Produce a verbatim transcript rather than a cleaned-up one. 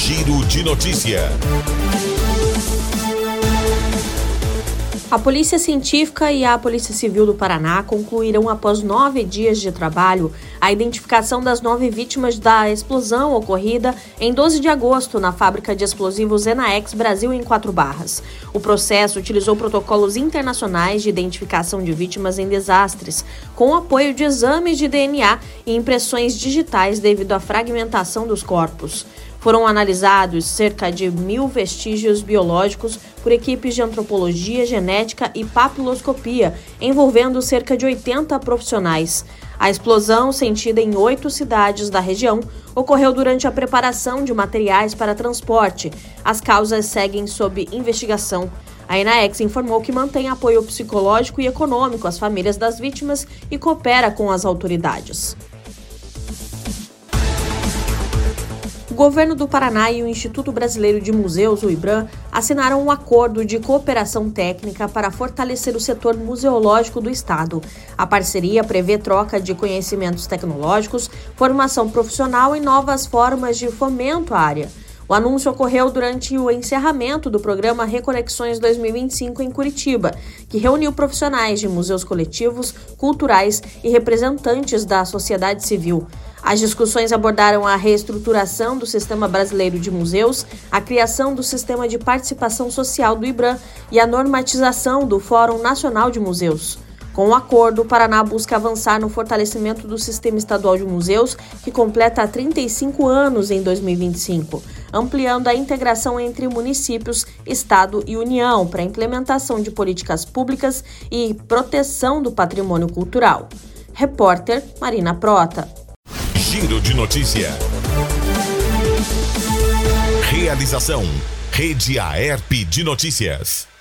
Giro de Notícia. A Polícia Científica e a Polícia Civil do Paraná concluíram, após nove dias de trabalho, a identificação das nove vítimas da explosão ocorrida em doze de agosto na fábrica de explosivos Enaex Brasil em Quatro Barras. O processo utilizou protocolos internacionais de identificação de vítimas em desastres, com o apoio de exames de D N A e impressões digitais devido à fragmentação dos corpos. Foram analisados cerca de mil vestígios biológicos por equipes de antropologia, genética e papiloscopia, envolvendo cerca de oitenta profissionais. A explosão, sentida em oito cidades da região, ocorreu durante a preparação de materiais para transporte. As causas seguem sob investigação. A Enaex informou que mantém apoio psicológico e econômico às famílias das vítimas e coopera com as autoridades. O Governo do Paraná e o Instituto Brasileiro de Museus, o IBRAM, assinaram um acordo de cooperação técnica para fortalecer o setor museológico do Estado. A parceria prevê troca de conhecimentos tecnológicos, formação profissional e novas formas de fomento à área. O anúncio ocorreu durante o encerramento do programa Reconexões dois mil e vinte e cinco em Curitiba, que reuniu profissionais de museus coletivos, culturais e representantes da sociedade civil. As discussões abordaram a reestruturação do Sistema Brasileiro de Museus, a criação do Sistema de Participação Social do IBRAM e a normatização do Fórum Nacional de Museus. Com o acordo, o Paraná busca avançar no fortalecimento do Sistema Estadual de Museus, que completa trinta e cinco anos em dois mil e vinte e cinco, ampliando a integração entre municípios, Estado e União para a implementação de políticas públicas e proteção do patrimônio cultural. Repórter Marina Prota. Giro de Notícia. Realização: Rede Aerp de Notícias.